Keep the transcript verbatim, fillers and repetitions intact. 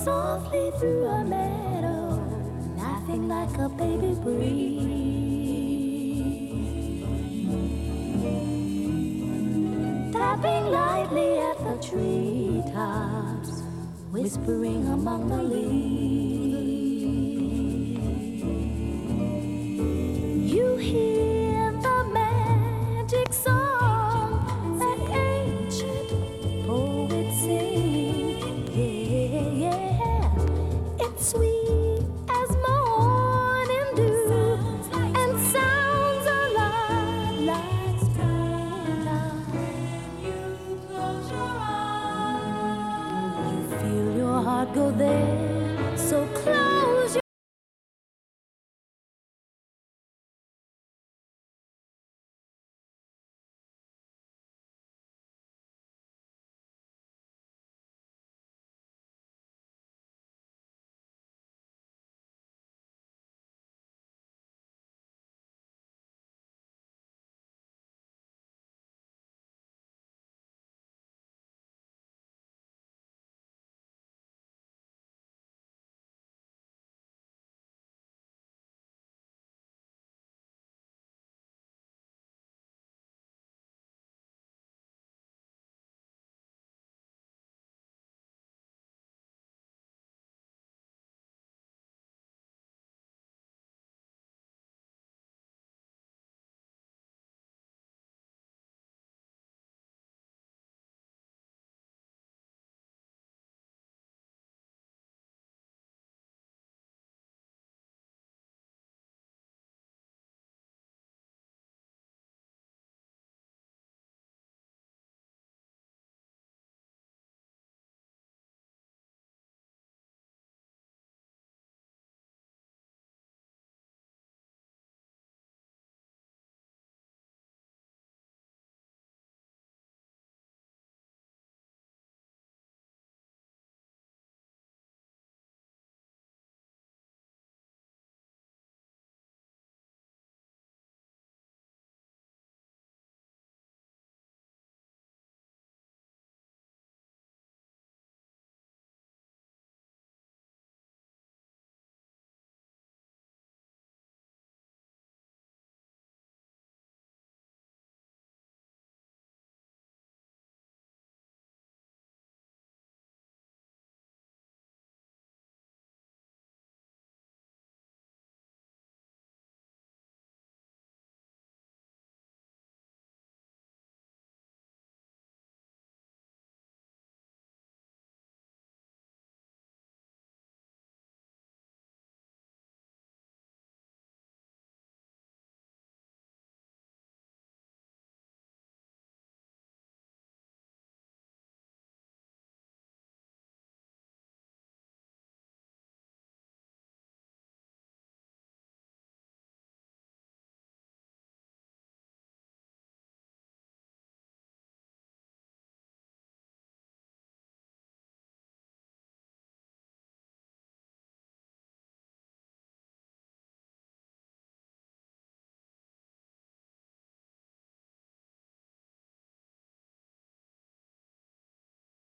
softly through a meadow, laughing like a baby breeze, tapping lightly at the treetops, whispering among the leaves. You hear the magic song that ancient poets sing. Yeah, yeah, it's sweet as morning dew and sounds a lot like springtime. When you close your eyes, you feel your heart go there so close.